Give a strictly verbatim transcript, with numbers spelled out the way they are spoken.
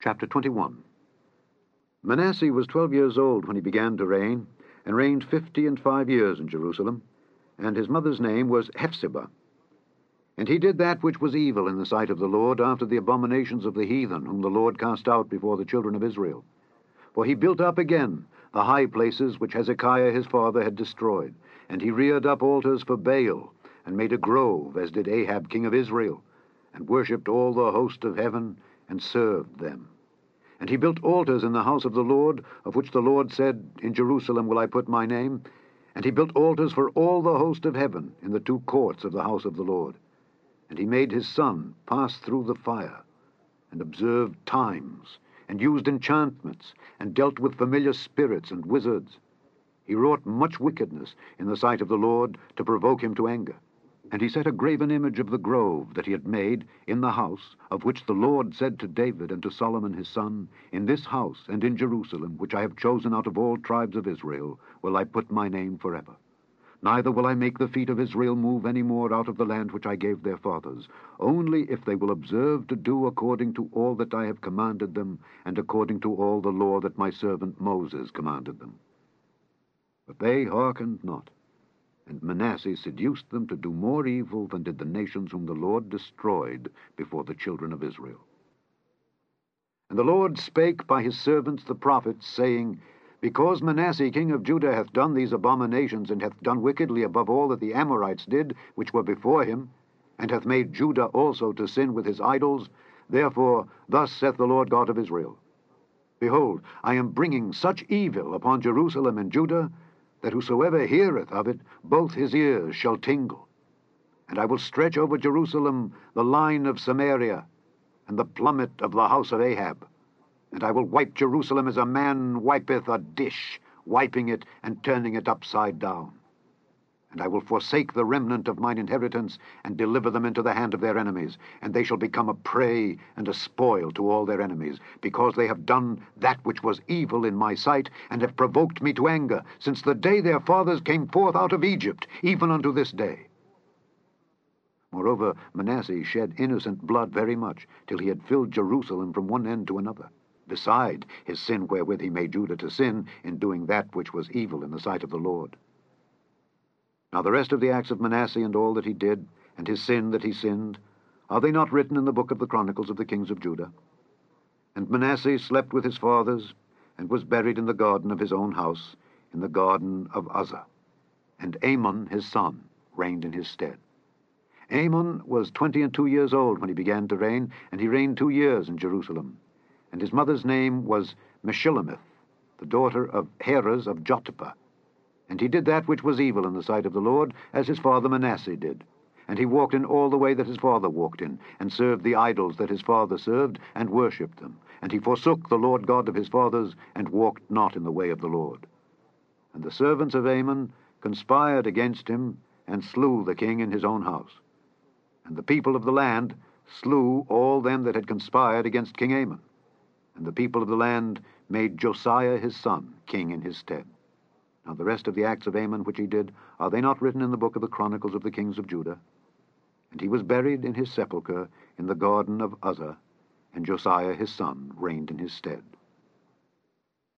Chapter twenty-one. Manasseh was twelve years old when he began to reign, and reigned fifty and five years in Jerusalem, and his mother's name was Hephzibah. And he did that which was evil in the sight of the Lord, after the abominations of the heathen, whom the Lord cast out before the children of Israel. For he built up again the high places which Hezekiah his father had destroyed, and he reared up altars for Baal, and made a grove, as did Ahab king of Israel, and worshipped all the host of heaven, and served them. And he built altars in the house of the Lord, of which the Lord said, In Jerusalem will I put my name. And he built altars for all the host of heaven in the two courts of the house of the Lord. And he made his son pass through the fire, and observed times, and used enchantments, and dealt with familiar spirits and wizards. He wrought much wickedness in the sight of the Lord, to provoke him to anger. And he set a graven image of the grove that he had made in the house, of which the Lord said to David and to Solomon his son, In this house and in Jerusalem, which I have chosen out of all tribes of Israel, will I put my name forever. Neither will I make the feet of Israel move any more out of the land which I gave their fathers, only if they will observe to do according to all that I have commanded them, and according to all the law that my servant Moses commanded them. But they hearkened not, and Manasseh seduced them to do more evil than did the nations whom the Lord destroyed before the children of Israel. And the Lord spake by his servants the prophets, saying, Because Manasseh king of Judah hath done these abominations, and hath done wickedly above all that the Amorites did, which were before him, and hath made Judah also to sin with his idols, therefore thus saith the Lord God of Israel, Behold, I am bringing such evil upon Jerusalem and Judah, that whosoever heareth of it, both his ears shall tingle. And I will stretch over Jerusalem the line of Samaria, and the plummet of the house of Ahab. And I will wipe Jerusalem as a man wipeth a dish, wiping it and turning it upside down. And I will forsake the remnant of mine inheritance, and deliver them into the hand of their enemies, and they shall become a prey and a spoil to all their enemies, because they have done that which was evil in my sight, and have provoked me to anger, since the day their fathers came forth out of Egypt, even unto this day. Moreover, Manasseh shed innocent blood very much, till he had filled Jerusalem from one end to another, beside his sin wherewith he made Judah to sin, in doing that which was evil in the sight of the Lord. Now the rest of the acts of Manasseh, and all that he did, and his sin that he sinned, are they not written in the book of the Chronicles of the kings of Judah? And Manasseh slept with his fathers, and was buried in the garden of his own house, in the garden of Uzzah. And Amon his son reigned in his stead. Amon was twenty and two years old when he began to reign, and he reigned two years in Jerusalem. And his mother's name was Meshillemith, the daughter of Heres of Jottapah. And he did that which was evil in the sight of the Lord, as his father Manasseh did. And he walked in all the way that his father walked in, and served the idols that his father served, and worshipped them. And he forsook the Lord God of his fathers, and walked not in the way of the Lord. And the servants of Amon conspired against him, and slew the king in his own house. And the people of the land slew all them that had conspired against King Amon. And the people of the land made Josiah his son king in his stead. Now the rest of the acts of Amon which he did, are they not written in the book of the Chronicles of the kings of Judah? And he was buried in his sepulchre in the garden of Uzzah, and Josiah his son reigned in his stead.